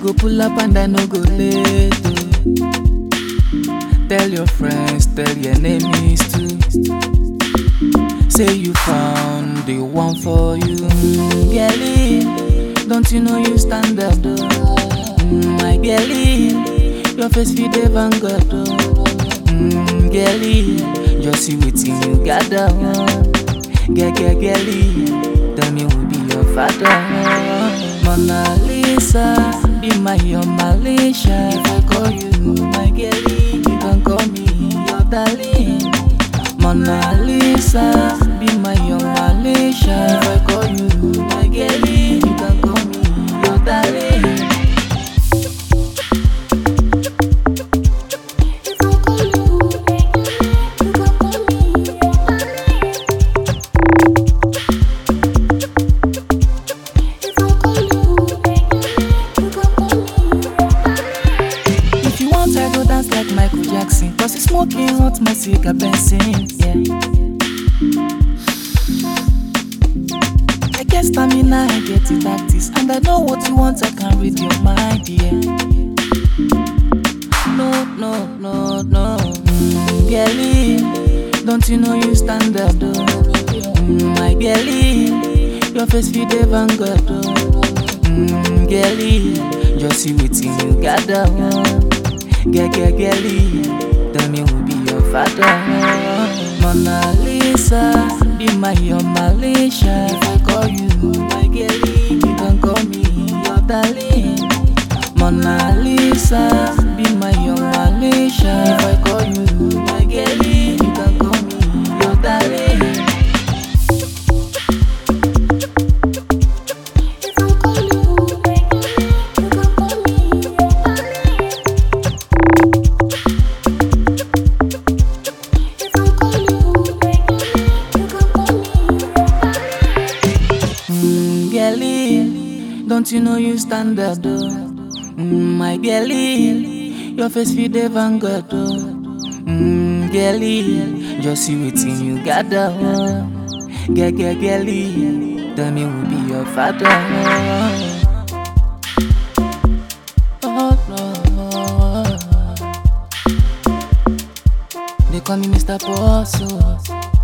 go pull up and I no go late. Tell your friends, tell your enemies too. Say you found the one for you. Girlie, don't you know you stand up though? My girlie, your face fit the vanguard though. Girlie, just see wetin you gather. Girlie, tell me who be your father. Mona Lisa, be my your Malaysia. If I call you my girlie, you can call me your darling. Mona Lisa, be my your Malaysia. If I call you my girlie, you can call me your darling. I go dance like Michael Jackson, cause it's smoking hot, my cigar Benson, yeah. I get stamina, I get it tactics, and I know what you want, I can read your mind, yeah. No, girlie, don't you know you stand up though? My girlie, your face fit the vanguard though. Girlie, just see wetin you gather. Girlie, tell me who be your father. Mona Lisa, be my your Malaysia. If I call you my girlie, you can call me your darling. Mona Lisa, be my your Malaysia. If I call you my girlie, you can call me your darling. Girlie, don't you know you stand up though? My girlie, your face fit the vanguard though. Girlie, just see wetin you gather. Girlie, tell me who be your father. They call me Mr. Posso.